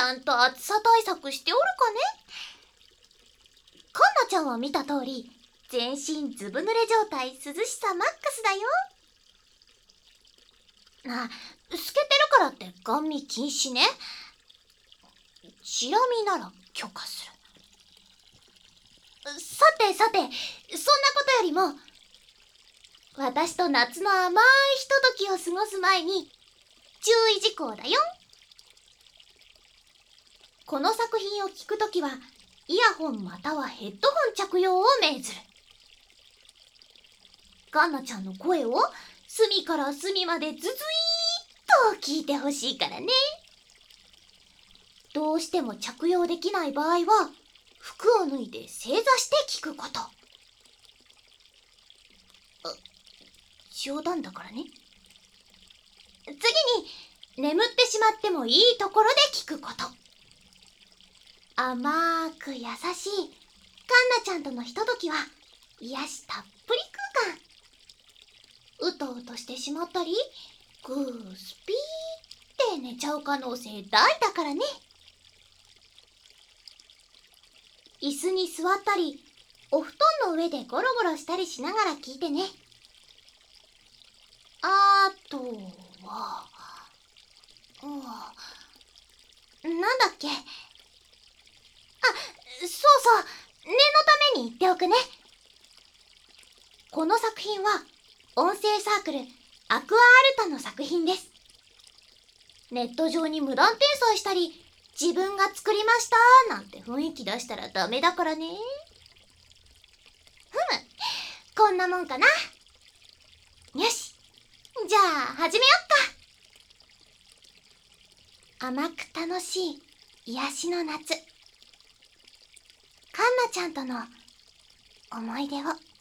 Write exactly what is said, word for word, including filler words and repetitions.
ゃんと暑さ対策しておるかね。カンナちゃんは見た通り、全身ずぶ濡れ状態、涼しさマックスだよ。あ、透けてるからってガン見禁止ね。チラ見なら許可する。さてさて、そんなことよりも、私と夏の甘いひとときを過ごす前に注意事項だよ。この作品を聞くときはイヤホンまたはヘッドホン着用を命ずる。カンナちゃんの声を隅から隅までズズイーッと聞いてほしいからね。どうしても着用できない場合は服を脱いで正座して聞くこと。冗談だからね。次に、眠ってしまってもいいところで聞くこと。甘く優しいカンナちゃんとのひとときは癒したっぷり空間。うとうとしてしまったりグースピーって寝ちゃう可能性大だからね。椅子に座ったりお布団の上でゴロゴロしたりしながら聞いてね。あとは、うん、なんだっけ。あ、そうそう、念のために言っておくね。この作品は音声サークルアクアアルタの作品です。ネット上に無断転載したり自分が作りましたなんて雰囲気出したらダメだからね。ふむ、こんなもんかな。よし、じゃあ始めよっか。甘く楽しい癒しの夏、カンナちゃんとの思い出を。